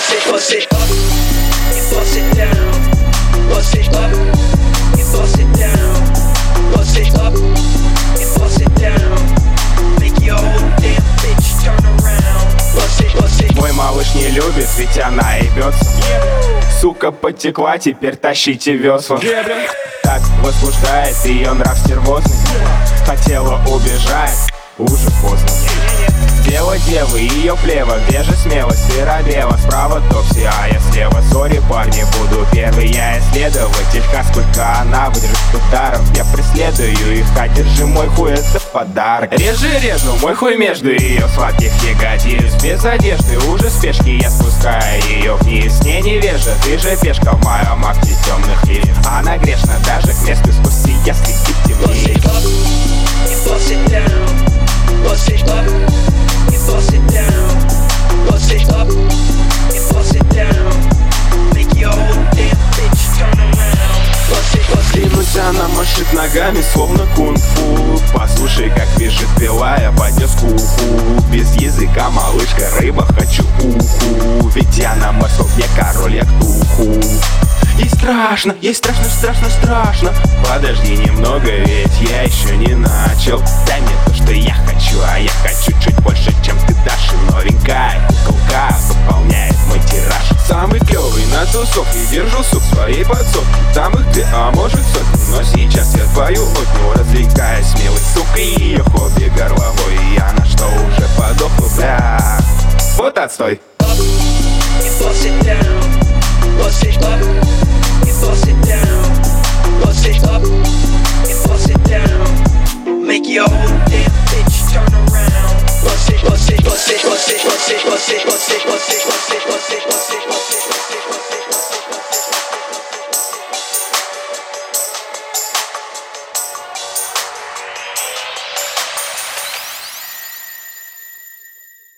bust it up, and bust it down. Bust it up, and bust it down. Bust it up, and bust it down. Make your whole damn bitch turn around. Bust it. Мой малыш не любит, ведь она ебется. Сука потекла, теперь тащите весла. Так возбуждает ее нрав стервозный. Хотела убежать, уже поздно. Дело девы, ее плева, где же смелость? Ты робела, справа топси, а я слева. Сори, парни, буду первый, я исследователь. Сколько она выдержит ударов, я преследую их. Одержи мой хуй, это подарок. Режу мой хуй между ее сладких ягодиц. Без одежды, уже спешки, я спускаю ее вниз. Не невежа, ты же пешка в моем акте темных лиц. Она грешна даже к месту спусти, я светить темнее. Bust it down, bust it up, and bust it down, bust it up, and bust it down. Make your whole damn bitch turn around. Bust it. Клянусь, она машет ногами, словно кунг-фу. Послушай, как вяжет пила, я поднес к уху. Без языка, малышка, рыба, хочу уху. Ведь я на морском, я король, я ктуху. Ей страшно, страшно. Подожди немного, ведь я еще не начал. Дай мне то, что я хочу, а я хочу чуть больше, чем ты дашь. И новенькая куколка пополняет мой тираж. Самый клевый на тусовке, держу сук своей подсобки. Там их 2, а может сотни, но сейчас я твою отню. Развлекаясь смелой сукой, ее хобби горловой. И она что, уже подохла, бля? Вот отстой. Bust it down, bust it up, and bust it down. Bust it up, and bust it down.